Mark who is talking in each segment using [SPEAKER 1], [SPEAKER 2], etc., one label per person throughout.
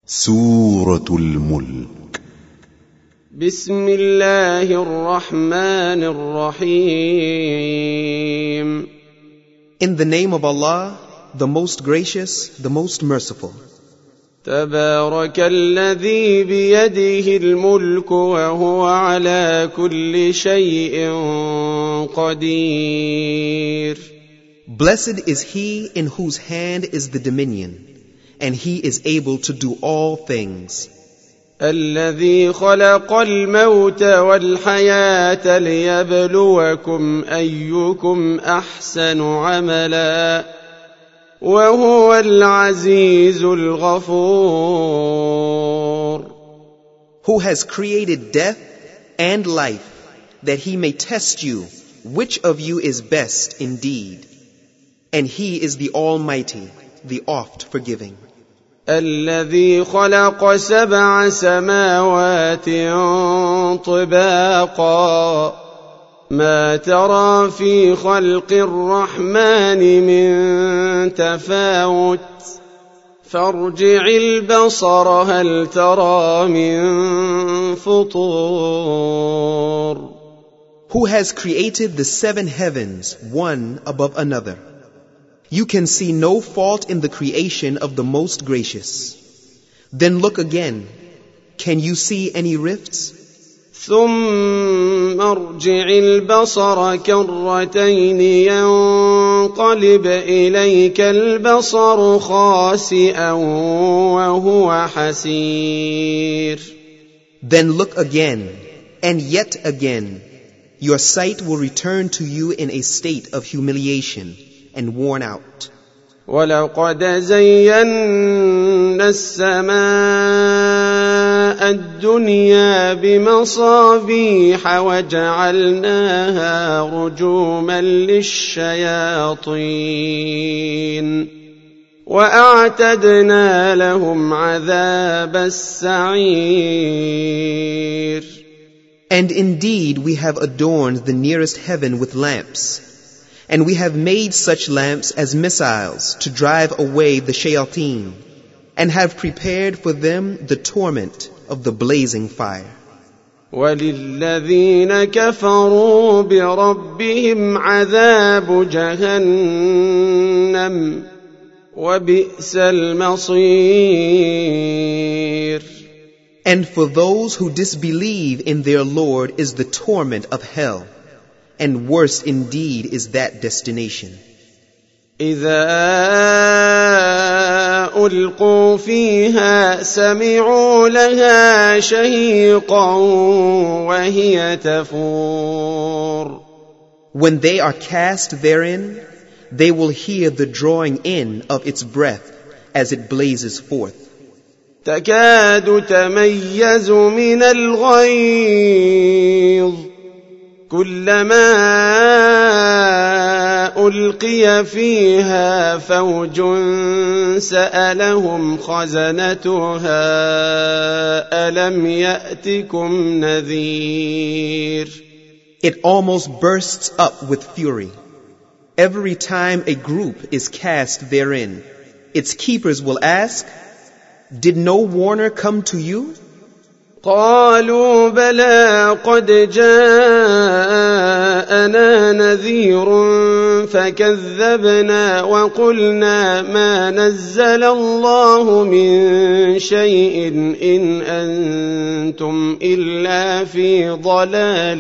[SPEAKER 1] سورة الملك.
[SPEAKER 2] بسم الله الرحمن الرحيم.
[SPEAKER 3] In the name of Allah, the most gracious, the most merciful.
[SPEAKER 2] تبارك الذي بيده الملك وهو على كل شيء قدير.
[SPEAKER 3] Blessed is he in whose hand is the dominion, and he is able to do all things.
[SPEAKER 2] الذي خلق الموت والحياة ليبلوكم أيكم أحسن عملا وهو العزيز الغفور.
[SPEAKER 3] Who has created death and life, that he may test you, which of you is best indeed. And he is the Almighty, the oft forgiving.
[SPEAKER 2] الذي خلق 7 سماوات طباقا ما ترى في خلق الرحمن من تفاوت فارجع البصر هل ترى من فطور.
[SPEAKER 3] Who has created the 7 heavens, one above another. You can see no fault in the creation of the most gracious. Then look again. Can you see any rifts?
[SPEAKER 2] ثم ارجع البصر كرتين ينقلب إليك البصر خاسئا وهو حسير.
[SPEAKER 3] Then look again, and yet again. Your sight will return to you in a state of humiliation and worn out.
[SPEAKER 2] وَلَقَدْ زَيَّنَّا السَّمَاءَ الدُّنْيَا بِمَصَابِيحَ وَجَعَلْنَاهَا رُجُومًا لِلشَّيَاطِينِ وَأَعْتَدْنَا لَهُمْ عَذَابَ السَّعِيرِ.
[SPEAKER 3] And indeed we have adorned the nearest heaven with lamps, and we have made such lamps as missiles to drive away the shayateen, and have prepared for them the torment of the blazing fire.
[SPEAKER 2] وَلِلَّذِينَ كَفَرُوا بِرَبِّهِمْ عَذَابُ جَهَنَّمَ وَبِئْسَ الْمَصِيرُ.
[SPEAKER 3] And for those who disbelieve in their Lord is the torment of hell, and worse indeed is that destination.
[SPEAKER 2] إِذَا أُلْقُوا فِيهَا سَمِعُوا لَهَا شَهِيقًا وَهِيَ تَفُورُ.
[SPEAKER 3] When they are cast therein, they will hear the drawing in of its breath as it blazes forth.
[SPEAKER 2] تَكَادُ تَمَيَّزُ مِنَ الْغَيْظِ كُلَّمَا أُلْقِيَ فِيهَا فَوْجٌ سَأَلَهُمْ خَزَنَتُهَا أَلَمْ يَأْتِكُمْ نَذِيرٌ.
[SPEAKER 3] It almost bursts up with fury. Every time a group is cast therein, its keepers will ask, "Did no warner come to you?"
[SPEAKER 2] قالوا بلى قد جاءنا نذير فكذبنا وقلنا ما نزل الله من شيء إن أنتم إلا في ضلال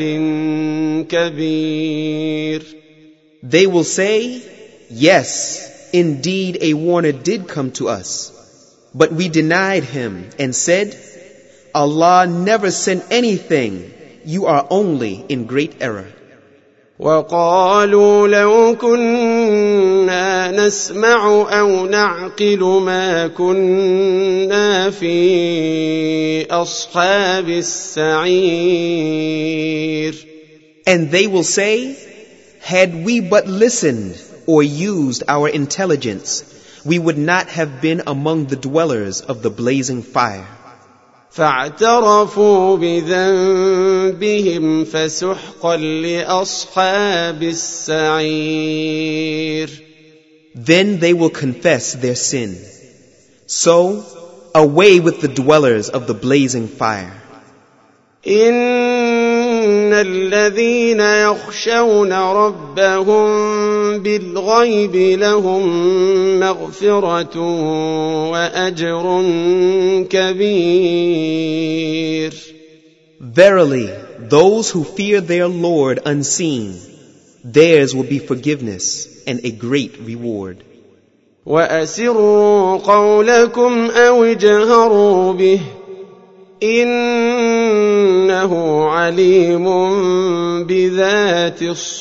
[SPEAKER 2] كبير.
[SPEAKER 3] They will say, "Yes, indeed a warner did come to us, but we denied him and said, Allah never sent anything. You are only in great error."
[SPEAKER 2] وَقَالُوا لَوْ كُنَّا نَسْمَعُ أَوْ نَعْقِلُ مَا كُنَّا فِي أَصْحَابِ السَّعِيرِ.
[SPEAKER 3] And they will say, "Had we but listened or used our intelligence, we would not have been among the dwellers of the blazing fire."
[SPEAKER 2] فاعترفوا بذنبهم فسحقا لأصحاب السعير.
[SPEAKER 3] Then they will confess their sin. So Away with the dwellers of the blazing fire.
[SPEAKER 2] إن الذين يخشون ربهم بالغيب لهم مغفرة وأجر كبير.
[SPEAKER 3] Verily, those who fear their Lord unseen, theirs will be forgiveness and a great reward.
[SPEAKER 2] وأسروا قولكم أو اجهروا به إنه عليم بذات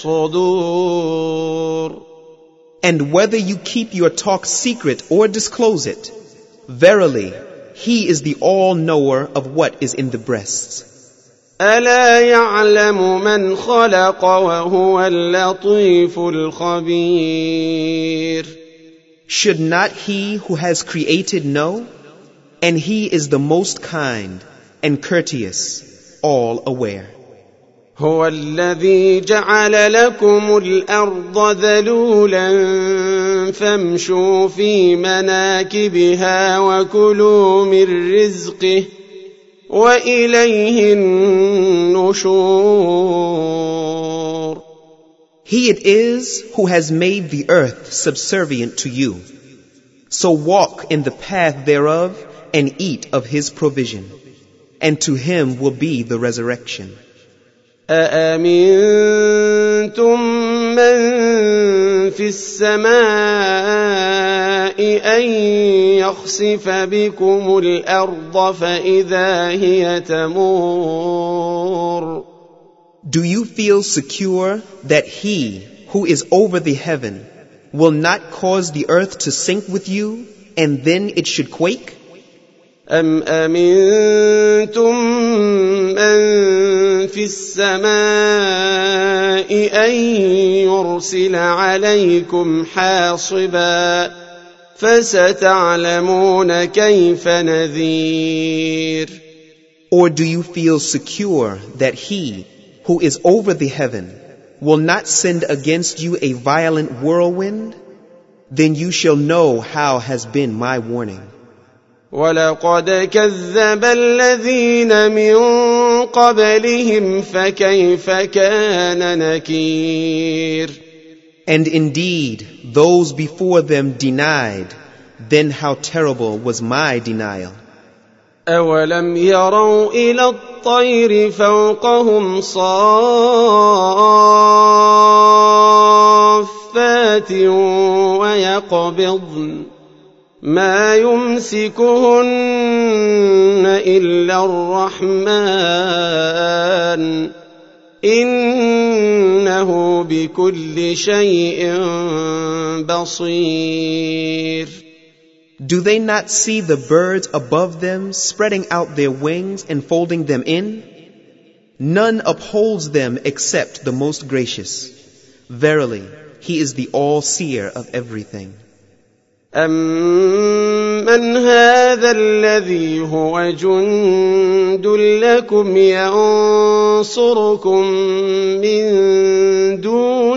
[SPEAKER 2] الصدور.
[SPEAKER 3] And whether you keep your talk secret or disclose it, verily, He is the all-knower of what is in the breasts.
[SPEAKER 2] ألا يعلم من خلق وهو اللطيف الخبير.
[SPEAKER 3] Should not He who has created know? And He is the most kind and courteous, all aware.
[SPEAKER 2] هو الذي جعل لكم الأرض ذلولا فامشوا في مناكبها وكلوا من رزقه وإليه النشور.
[SPEAKER 3] He it is who has made the earth subservient to you. So walk in the path thereof and eat of His provision, and to Him will be the resurrection.
[SPEAKER 2] أأمنتم من في السماء أن يخسف بكم الأرض فإذا هي تمور.
[SPEAKER 3] Do you feel secure that He who is over the heaven will not cause the earth to sink with you, and then it should quake?
[SPEAKER 2] أم أمنتم من في السماء أن يرسل عليكم حاصبا فستعلمون كيف نذير.
[SPEAKER 3] Or do you feel secure that He who is over the heaven will not send against you a violent whirlwind? Then you shall know how has been my warning.
[SPEAKER 2] وَلَقَدْ كَذَّبَ الَّذِينَ مِن قَبْلِهِمْ فَكَيْفَ كَانَ نَكِيرِ.
[SPEAKER 3] And indeed, those before them denied, then how terrible was my denial.
[SPEAKER 2] أَوَلَمْ يَرَوْا إِلَى الطَّيْرِ فَوْقَهُمْ صَافَّاتٍ وَيَقْبِضْنَ ما يمسكهن إلا الرحمن إنه بكل شيء بصير.
[SPEAKER 3] Do they not see the birds above them spreading out their wings and folding them in? None upholds them except the most gracious. Verily, He is the all-seer of everything.
[SPEAKER 2] أَمَّنْ هَذَا الَّذِي هُوَ جُندٌ لَكُمْ يَنصُرُكُم مِّن دُونِ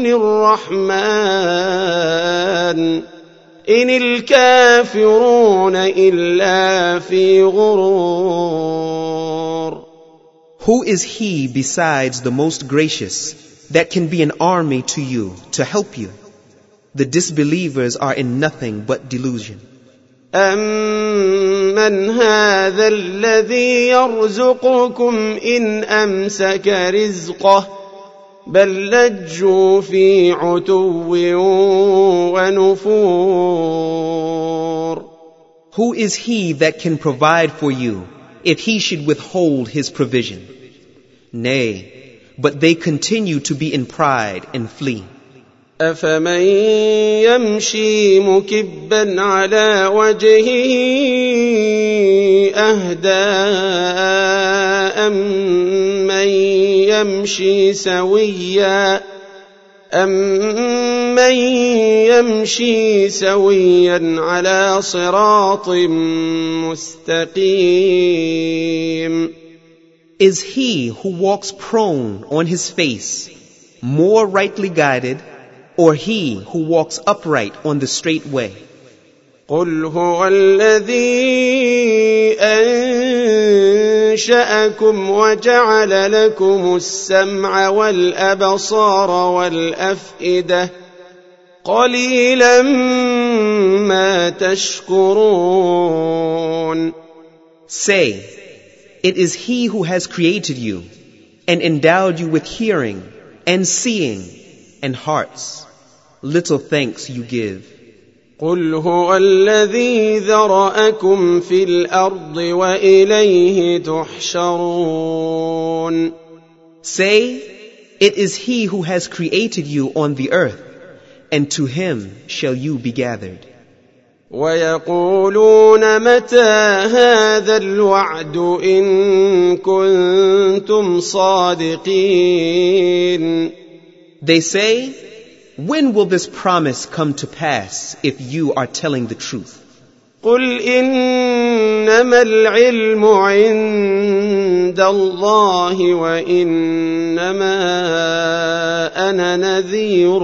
[SPEAKER 2] الرَّحْمَنِ إِنِ الْكَافِرُونَ إِلَّا فِي غُرُورٍ.
[SPEAKER 3] Who is He besides the most gracious that can be an army to you to help you? The disbelievers are in nothing but delusion.
[SPEAKER 2] أَمَّنْ هَذَا الَّذِي يَرْزُقُكُمْ إِنْ أَمْسَكَ رِزْقَهُ بَل لَّجُّوا فِي عُتُوٍّ وَنُفُورٍ.
[SPEAKER 3] Who is He that can provide for you if He should withhold His provision? Nay, but they continue to be in pride and flee.
[SPEAKER 2] أَفَمَن يَمْشِي مُكِبًّا عَلَى وَجْهِهِ أَهْدَىٰ أَمَّن يَمْشِي سَوِيًّا عَلَى صِرَاطٍ مُّسْتَقِيمٍ.
[SPEAKER 3] Is he who walks prone on his face more rightly guided, or he who walks upright on the straight way?
[SPEAKER 2] قل هو الذي أنشأكم وجعل لكم السمع والأبصار والأفئدة قليلا ما تشكرون.
[SPEAKER 3] Say, it is He who has created you and endowed you with hearing and seeing and hearts. Little thanks you give.
[SPEAKER 2] قل هو الذي ذرأكم في الأرض وإليه تحشرون.
[SPEAKER 3] Say, it is He who has created you on the earth, and to Him shall you be gathered.
[SPEAKER 2] ويقولون متى هذا الوعد إن كنتم صادقين.
[SPEAKER 3] They say, when will this promise come to pass if you are telling the truth?
[SPEAKER 2] قل إنما العلم عند الله وإنما أنا نذير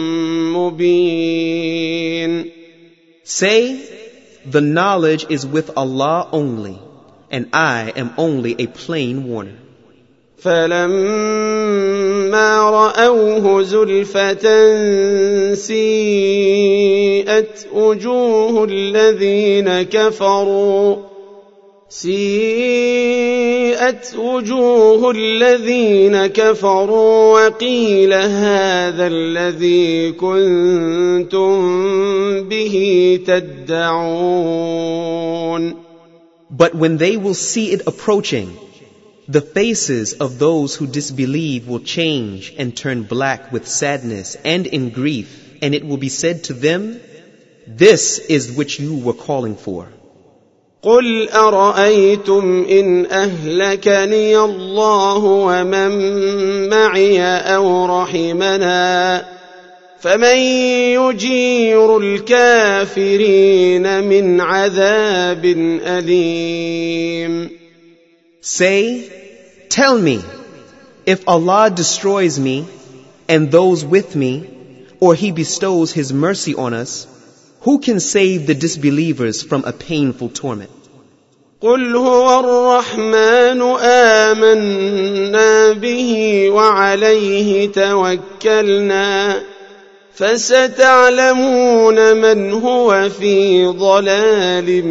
[SPEAKER 2] مبين.
[SPEAKER 3] Say, the knowledge is with Allah only, and I am only a plain warner.
[SPEAKER 2] فلما رأوه زلفة سيئت وجوه الذين كفروا وقيل هذا الذي كنتم به تدعون.
[SPEAKER 3] But when they will see it approaching, the faces of those who disbelieve will change and turn black with sadness and in grief, and it will be said to them, this is which you were calling for.
[SPEAKER 2] قل أرأيتم إن أهلكني الله ومن معي أو رحمنا فمن يجير الكافرين من عذاب أليم.
[SPEAKER 3] Say, tell me, if Allah destroys me and those with me, or He bestows His mercy on us, who can save the disbelievers from a painful torment?
[SPEAKER 2] قل هو الرحمن آمنا به وعليه توكلنا فستعلمون من هو في ضلال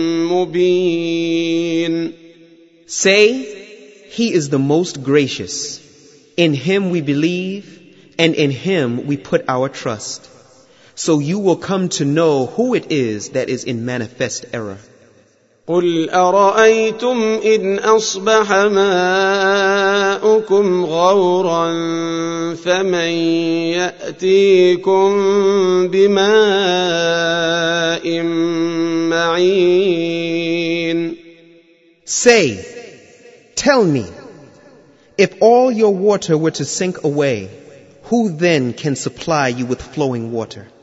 [SPEAKER 2] مبين.
[SPEAKER 3] Say, He is the most gracious. In Him we believe, and in Him we put our trust. So you will come to know who it is that is in manifest error.
[SPEAKER 2] قل أرأيتم إن أصبح ماؤكم غورا فمن يأتيكم بماء معين.
[SPEAKER 3] Say, tell me, if all your water were to sink away, who then can supply you with flowing water?